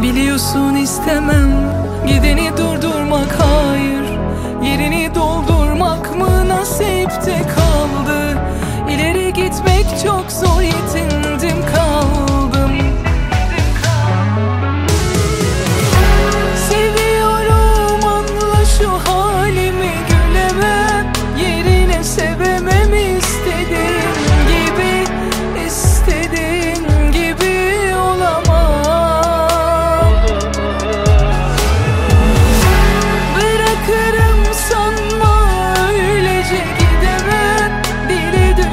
Biliyorsun istemem gideni durdurmak, hayır. Yerini doldurmak mı nasipte kaldı? İleri gitmek çok zor, yetindim kaldım. Seviyorum, anla şu